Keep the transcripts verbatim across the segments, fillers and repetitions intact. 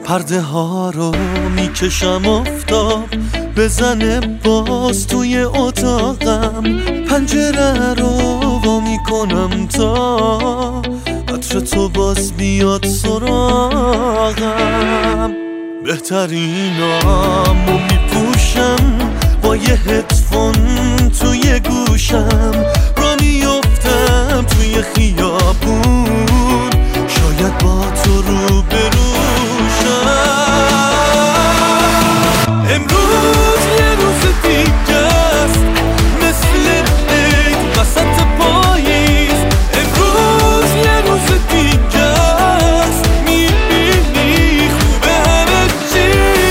پرده ها رو میکشم آفتاب بزنه باز توی اتاقم، پنجره رو وا میکنم تا عطر تو باز بیاد سراغم. بهترینامو میپوشم با یه هدفون توی گوشم، را میفتم توی خیابون شاید با تو رو بروشم. امروز یه روز دیگه است مثل عید وسط پاییز، امروز یه روز دیگه است میبینی خوبه همه چی.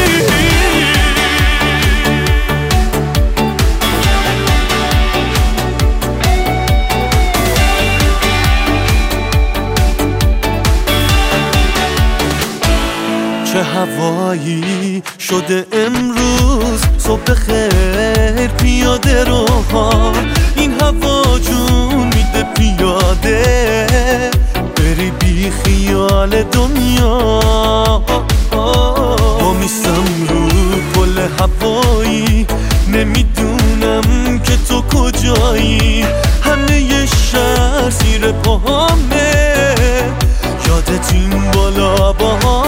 چه هوایی شده امروز، صبح خیر پیاده رو ها، این هوا جون میده پیاده بری بی خیال دنیا. با میستم رو پل هوایی نمیدونم که تو کجایی، همه ی شهر زیر پاهامه یادت این بالا با